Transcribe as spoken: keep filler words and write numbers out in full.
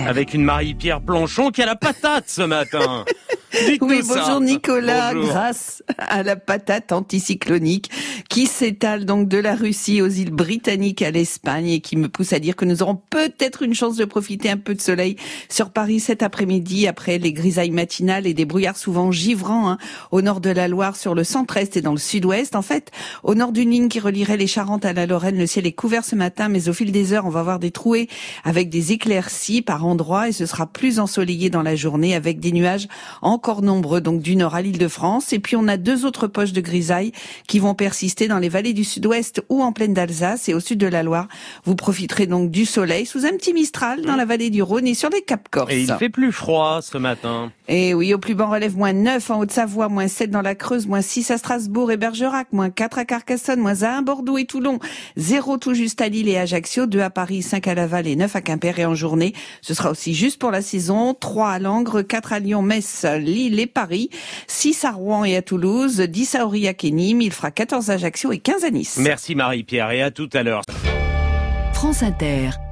Avec une Marie-Pierre Planchon qui a la patate ce matin. Oui, bonjour ça. Nicolas, Bonjour. Grâce à la patate anticyclonique qui s'étale donc de la Russie aux îles britanniques à l'Espagne et qui me pousse à dire que nous aurons peut-être une chance de profiter un peu de soleil sur Paris cet après-midi après les grisailles matinales et des brouillards souvent givrants hein, au nord de la Loire, sur le centre-est et dans le sud-ouest. En fait, au nord d'une ligne qui relierait les Charentes à la Lorraine, le ciel est couvert ce matin, mais au fil des heures, on va avoir des trouées avec des éclaircies par endroits et ce sera plus ensoleillé dans la journée avec des nuages encore nombreux, donc du nord à l'Île-de-France. Et puis on a deux autres poches de grisailles qui vont persister dans les vallées du sud-ouest ou en plaine d'Alsace et au sud de la Loire. Vous profiterez donc du soleil sous un petit mistral dans la vallée du Rhône et sur les Caps Corse. Et il fait plus froid ce matin. Et oui, au plus bas on relève moins neuf en Haute-Savoie, moins sept dans la Creuse, moins six à Strasbourg et Bergerac, moins quatre à Carcassonne, moins un à Bordeaux et Toulon, zéro tout juste à Lille et Ajaccio, deux à Paris, cinq à Laval et neuf à Quimper. Et en journée, ce sera aussi juste pour la saison, trois à Langres, quatre à Lyon, Metz, Lille et Paris, six à Rouen et à Toulouse, dix à Aurillac et Nîmes, il fera quatorze à Ajaccio et quinze à Nice. Merci Marie-Pierre et à tout à l'heure. France Inter.